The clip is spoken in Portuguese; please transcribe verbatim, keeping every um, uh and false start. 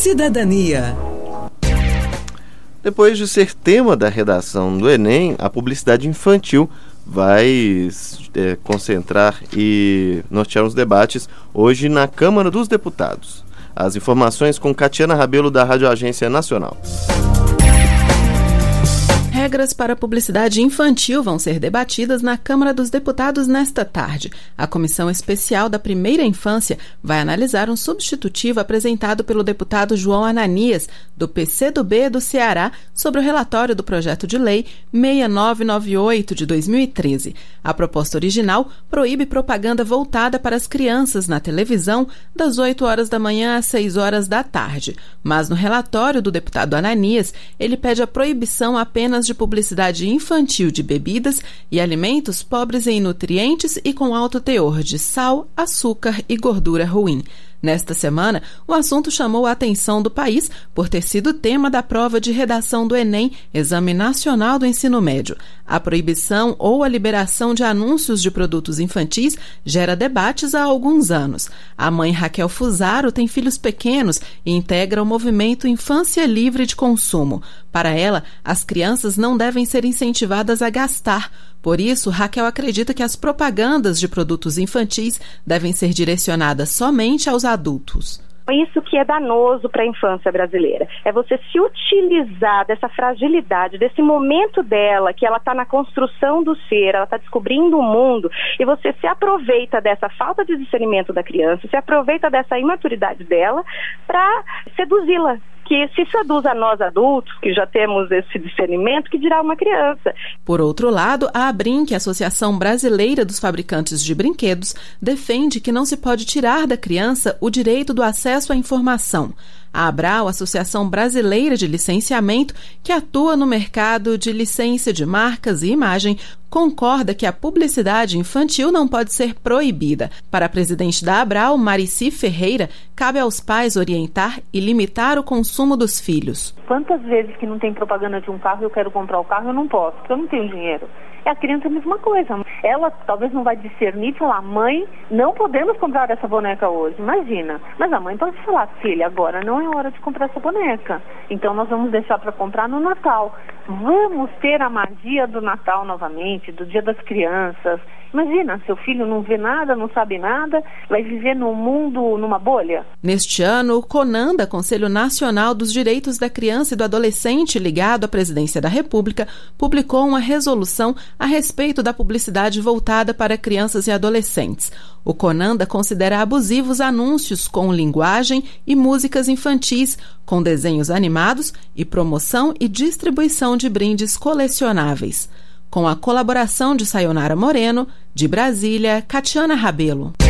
Cidadania. Depois de ser tema da redação do Enem, a publicidade infantil vai é, concentrar e nortear os debates hoje na Câmara dos Deputados. As informações com Catiana Rabelo, da Rádio Agência Nacional. Regras para a publicidade infantil vão ser debatidas na Câmara dos Deputados nesta tarde. A Comissão Especial da Primeira Infância vai analisar um substitutivo apresentado pelo deputado João Ananias, do P C do B do Ceará, sobre o relatório do projeto de lei seis nove nove oito de dois mil e treze. A proposta original proíbe propaganda voltada para as crianças na televisão das oito horas da manhã às seis horas da tarde. Mas no relatório do deputado Ananias, ele pede a proibição apenas de publicidade infantil de bebidas e alimentos pobres em nutrientes e com alto teor de sal, açúcar e gordura ruim. Nesta semana, o assunto chamou a atenção do país por ter sido tema da prova de redação do Enem, Exame Nacional do Ensino Médio. A proibição ou a liberação de anúncios de produtos infantis gera debates há alguns anos. A mãe Raquel Fusaro tem filhos pequenos e integra o movimento Infância Livre de Consumo. Para ela, as crianças não devem ser incentivadas a gastar. Por isso, Raquel acredita que as propagandas de produtos infantis devem ser direcionadas somente aos adultos. Isso que é danoso para a infância brasileira. É você se utilizar dessa fragilidade, desse momento dela, que ela está na construção do ser, ela está descobrindo o mundo, e você se aproveita dessa falta de discernimento da criança, se aproveita dessa imaturidade dela para seduzi-la. Que se seduz a nós adultos, que já temos esse discernimento, que dirá uma criança. Por outro lado, a ABRINC, a Associação Brasileira dos Fabricantes de Brinquedos, defende que não se pode tirar da criança o direito do acesso à informação. A ABRAL, Associação Brasileira de Licenciamento, que atua no mercado de licença de marcas e imagem, concorda que a publicidade infantil não pode ser proibida. Para a presidente da ABRAL, Marici Ferreira, cabe aos pais orientar e limitar o consumo dos filhos. Quantas vezes que não tem propaganda de um carro e eu quero comprar o carro, eu não posso, porque eu não tenho dinheiro. É a criança a mesma coisa. Ela talvez não vai discernir e falar, mãe, não podemos comprar essa boneca hoje. Imagina. Mas a mãe pode falar, filha, agora não é hora de comprar essa boneca. Então nós vamos deixar para comprar no Natal. Vamos ter a magia do Natal novamente, do Dia das Crianças. Imagina, seu filho não vê nada, não sabe nada, vai viver num mundo, numa bolha. Neste ano, o CONANDA, Conselho Nacional dos Direitos da Criança e do Adolescente, ligado à Presidência da República, publicou uma resolução a respeito da publicidade voltada para crianças e adolescentes. O CONANDA considera abusivos anúncios com linguagem e músicas infantis, com desenhos animados e promoção e distribuição de brindes colecionáveis. Com a colaboração de Sayonara Moreno, de Brasília, Catiana Rabelo.